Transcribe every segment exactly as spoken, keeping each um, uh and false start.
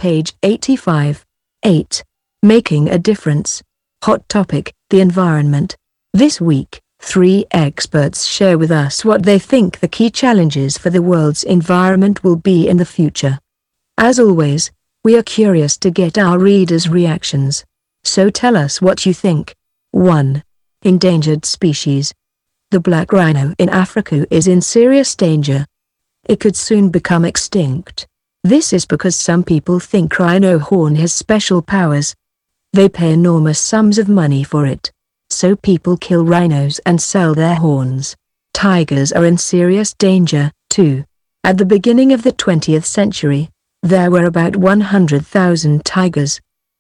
page eighty-five. eight. Making a difference. Hot topic, the environment. This week, three experts share with us what they think the key challenges for the world's environment will be in the future. As always, we are curious to get our readers' reactions. So tell us what you think. one. Endangered species. The black rhino in Africa is in serious danger. It could soon become extinct. This is because some people think rhino horn has special powers. They pay enormous sums of money for it. So people kill rhinos and sell their horns. Tigers are in serious danger, too. At the beginning of the twentieth century, there were about one hundred thousand tigers.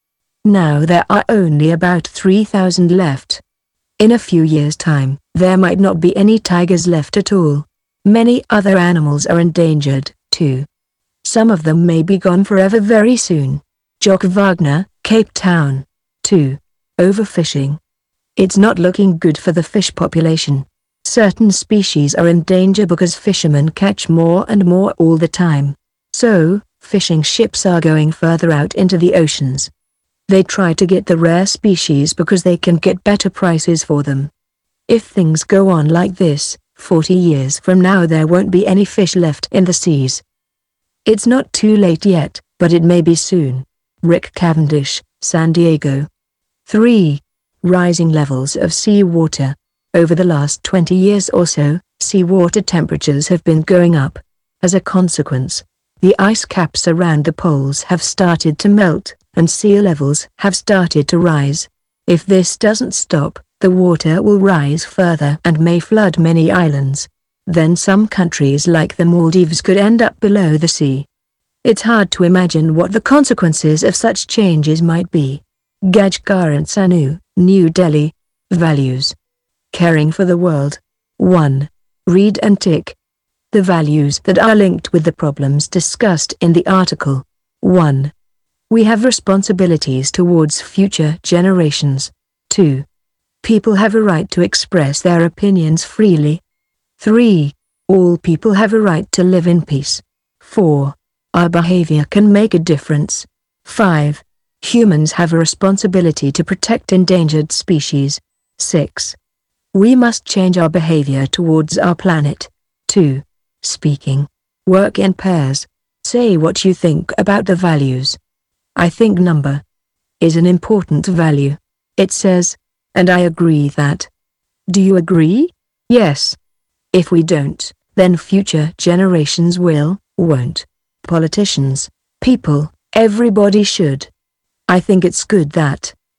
Now there are only about three thousand left. In a few years' time, there might not be any tigers left at all. Many other animals are endangered, too. Some of them may be gone forever very soon. Jock Wagner, Cape Town. two. Overfishing. It's not looking good for the fish population. Certain species are in danger because fishermen catch more and more all the time. So, fishing ships are going further out into the oceans. They try to get the rare species because they can get better prices for them. If things go on like this, forty years from now there won't be any fish left in the seas. It's not too late yet, but it may be soon. Rick Cavendish, San Diego. three. Rising levels of seawater. Over the last twenty years or so, seawater temperatures have been going up. As a consequence, the ice caps around the poles have started to melt, and sea levels have started to rise. If this doesn't stop, the water will rise further and may flood many islands. Then some countries like the Maldives could end up below the sea. It's hard to imagine what the consequences of such changes might be. Gajkaran Sanu, New Delhi. Values. Caring for the world. one. Read and tick. The values that are linked with the problems discussed in the article. one. We have responsibilities towards future generations. two. People have a right to express their opinions freely. three. All people have a right to live in peace. four. Our behavior can make a difference. five. Humans have a responsibility to protect endangered species. six. We must change our behavior towards our planet. two. Speaking. Work in pairs. Say what you think about the values. I think number is an important value. It says, and I agree that. Do you agree? Yes. If we don't, then future generations will, won't. Politicians, people, everybody should. I think it's good that